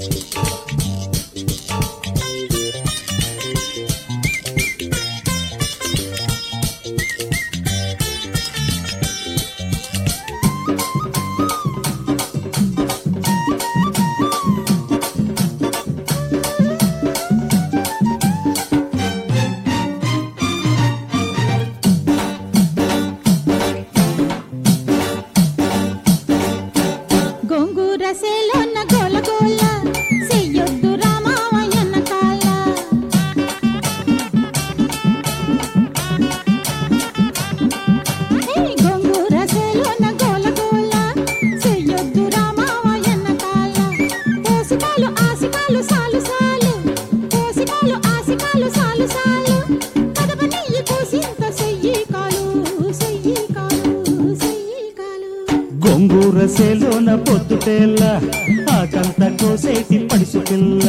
గోంగూరసేలోన గోల గోల చెయ్యొద్దు రామావయ్యన్న కాళ్ళ గోంగూరసేలోన గోల గోల చెయ్యొద్దు రామావయ్యన్న కాళ్ళ పోసికాలు ఆసికాలు సాలు సాలు పోసికాలు ఆసికాలు సాలు సాలు కదప నెయ్యి కోసింత చెయ్యి కాలు చెయ్యి కాలు చెయ్యి కాలు గోంగూరసేలోన పొద్దుటేళ్ళ ఆకంత కోసేటి పడుసు పిల్ల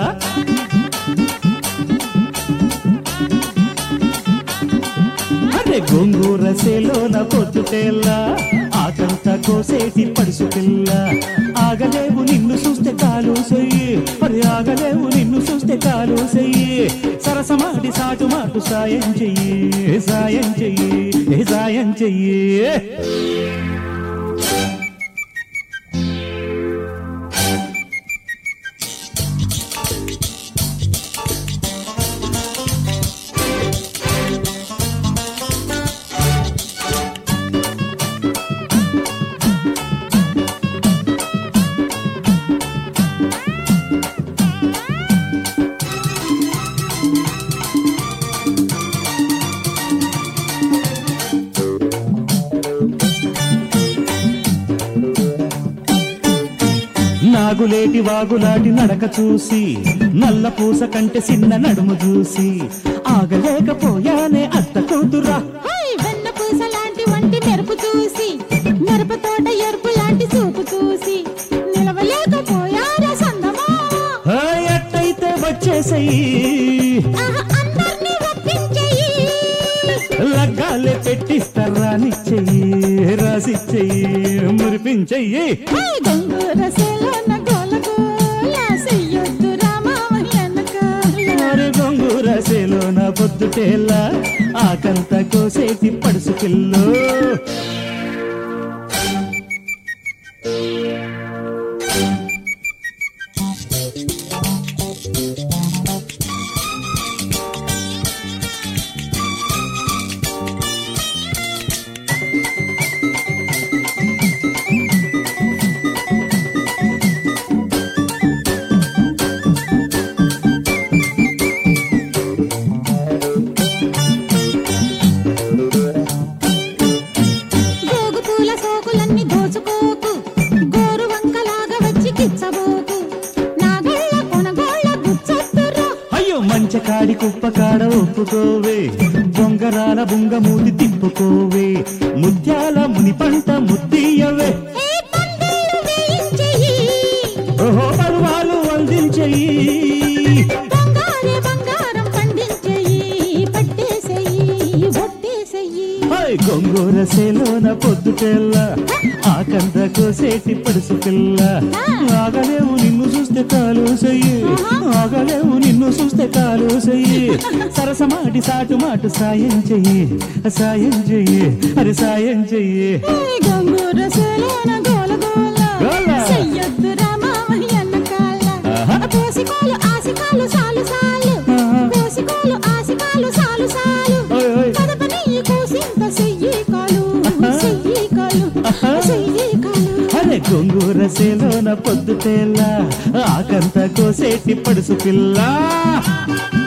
అరే గోంగూరసేలోన పొద్దుటేళ్ళ ఆకంత కోసేటి పడుసు పిల్ల ఆగలేవు నిన్ను చూస్తే కాలు చెయ్యి మరి ఆగలేవు నిన్ను చూస్తే కాలు చెయ్యి సరసమాడి సాటు మాటు సాయం చెయ్యి సాయం చెయ్యి సాయం చెయ్యి నాగులేటి వాగులాటి నడక చూసి నల్ల పూస కంటే చిన్న నడుము చూసి ఆగలేకపోయానే అత్త కూతురా వెన్న పూస లాంటి వంటి మెరుపు చూసి మిరప తోట ఎరుపు లాంటి చూపు చూసి నిలవలేకపోయారా సందమా ఎట్టయితే వచ్చేసెయ్యి అందర్నీ ఒప్పించెయ్యి లగ్గాలే పెట్టిస్తారా నిచ్చెయ్యి రాసిచ్చెయ్యి మురిపించెయ్యి గోంగూరసేలోన గోల గోల చెయ్యొద్దు రామావయ్యన్న కాళ్ళ గోంగూరసేలోన పొద్దుటేళ్ళ ఆకంత కోసేటి పడుసు పిల్లో గోగు పూల సోకులన్నీ దోచుకోకు గోరు వంకలాగా వచ్చి కిచ్చబోకు నాగళ్ళ కొనగోళ్ళ గుచ్చొద్దురా అయ్యో మంచకాడి కుప్పకాడ ఒప్పుకోవే బొంగరాల బుంగమూతి తిప్పుకోవే ముత్యాల ముని పంట ముద్దీయవే పందిళ్ళు వేయించెయ్యి ఓహో పరువాలు వందించెయ్యి బంగారే బంగారం పండించెయ్యి పట్టేసెయ్యి ఒట్టేసెయ్యి గోంగూరసేలోన పొద్దుటేళ్ళ ఆకంత కోసేటి పడుసు పిల్ల ఆగలేవు నిన్ను చూస్తే కాలు చెయ్యి ఆగలేవు నిన్ను చూస్తే కాలు చెయ్యి సరసమాటి సాటు మాటు సాయం చెయ్యి సాయం చెయ్యి అరే సాయం చెయ్యి గోంగూరసేలోన గోల గోల గోల. చెయ్యొద్దు రామావయ్యన్న కాళ్ళ పోసికాలు ఆసికాలు సాలు సాలు పోసికాలు ఆసికాలు సాలు సాలు ఓయ్ ఓయ్. కదప నెయ్యి కోసింత చెయ్యి కాలు చెయ్యి కాలు చెయ్యి కాలు అరే గోంగూరసేలోన పొద్దుటేళ్ళ ఆకంత కోసేటి పడుసు పిల్ల